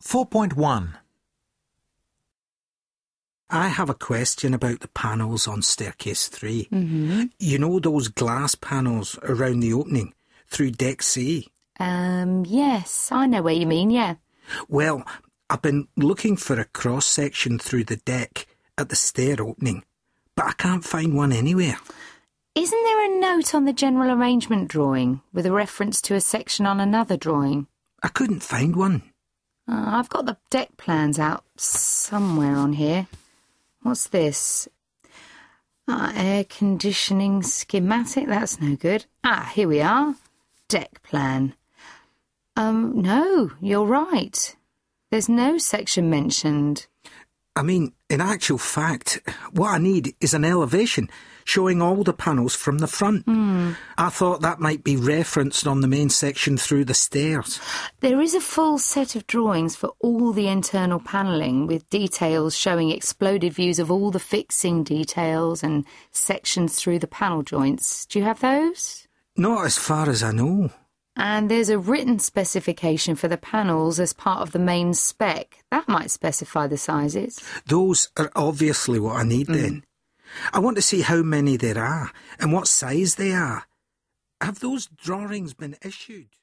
4.1. I have a question about the panels on staircase 3. Mm-hmm. You know those glass panels around the opening through deck C? Yes, I know where you mean, yeah. Well, I've been looking for a cross-section through the deck at the stair opening, but I can't find one anywhere. Isn't there a note on the general arrangement drawing with a reference to a section on another drawing? I couldn't find one. I've got the deck plans out somewhere on here. What's this? Air conditioning schematic, that's no good. Here we are. Deck plan. No, you're right. There's no section mentioned. I mean, in actual fact, what I need is an elevation showing all the panels from the front. I thought that might be referenced on the main section through the stairs. There is a full set of drawings for all the internal panelling with details showing exploded views of all the fixing details and sections through the panel joints. Do you have those? Not as far as I know. And there's a written specification for the panels as part of the main spec. That might specify the sizes. Those are obviously what I need then. I want to see how many there are and what size they are. Have those drawings been issued?